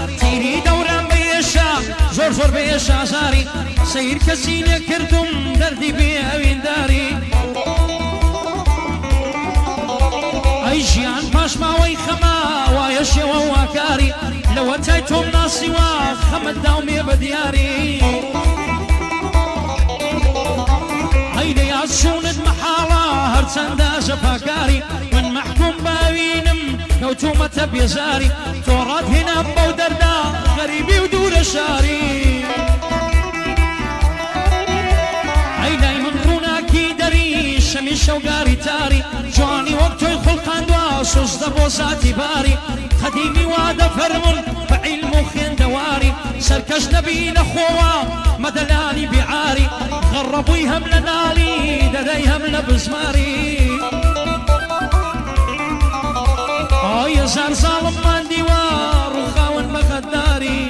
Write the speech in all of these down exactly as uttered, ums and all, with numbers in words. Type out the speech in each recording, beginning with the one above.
تیری دەوران بەیێشا زۆر زۆر بەیێشا زاری سەیر کەسی نەکردم دەردی بێ ئەوێنداری ئەی ژیان پاش ماوەی خەما وایە شێوە واکاری لەوە تای تۆم ناسیوە خەمت داومێ بە دیاری هەیدە یاد چوونت مەحاڵە هەرچەندە ژەپاکاری من مەحکوم باوینم کەوتومەتە بێزاری تۆ ڕادهێنام بەو دەردا غەریبی و دوورە شاری ئەی لای من ڕووناکی دەری شەمی شەوگاری تاری جوانی وەک تۆی خوڵقاندووە سوزدە بۆ زاتی باری قەدیمی وا دەفەرمون بە عیلم و خوێندەواری سەرکەش نەبی نەخۆوە مەدەلانی بیعاری غەڕەبووی هەم لە ناڵی دەدەی هەم لە بزماری ئای هەزار زاڵم ماندیوە ڕووخاون بە غەداری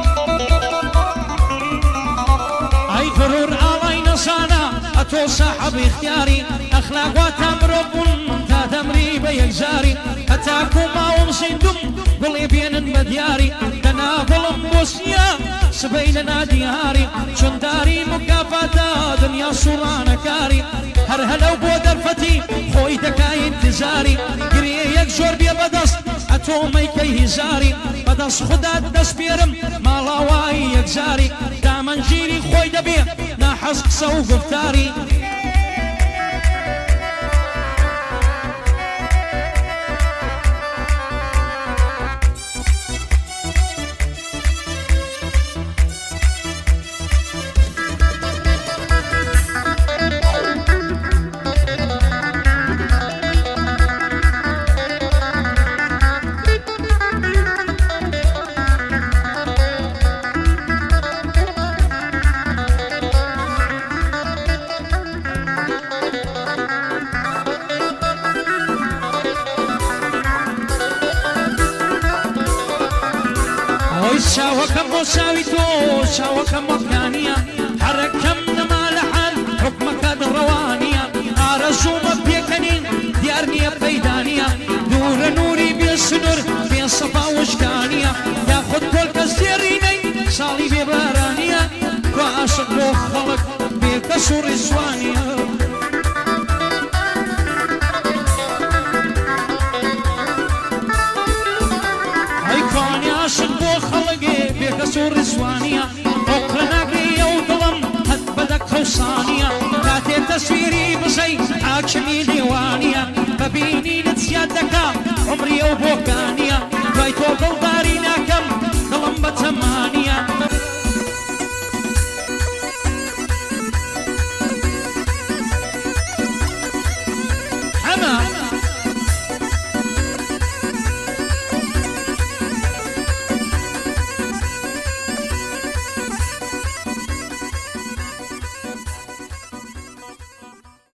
ئەی غرور ئاڵای نەزانە ئەتۆ ساحەبی اختیاری ئەخلاق واتە مرۆڤ بوون تا دەمری بە یەکجاری هەتاکو ماوەم زیندوم گوڵێ بێنن بە دیاری دەنا گوڵم بۆسیە سبەی لە نادیاری چۆنداری مکافاتە دنیا سوڕانەکاری هەر هەلەو بۆ دەرفەتی خۆی دەکای انتزاری گرێ یەک جۆر بێ بەدەست ئەتۆ مەیکەی هیزاری بەدەست خودات دەست پێرم ماڵاوایی یەکجاری دامەنگیری خۆی دەبێ ناحەز قسە و گفتاری چاوەکەم بۆ چاوی تۆ چاوەکەم وەکانیە حرەکەم نەما لە حال حکمەکە دڕەوانیە ئارەزوومە پێکەنین دیار نییە پەیدانیە دوورە نووری بێ سنوور بێ سەفا وشکانیە یاخود پۆل کەس دێڕینەی ساڵی بێبارانیە کوا عاشق بۆ خەڵک بێ کەس و ڕیزوانیە عاشق بۆ خەڵگێ بێکەس و ڕزوانیە ئۆق لە ناگریە و دڵم هەت بەدە قەوسانیە کاتێ تەسویری بزەی حاکمی دیوانیە بەبینینت زیاد دەکا عمری ئەو بۆکانیە دوای تۆ دڵ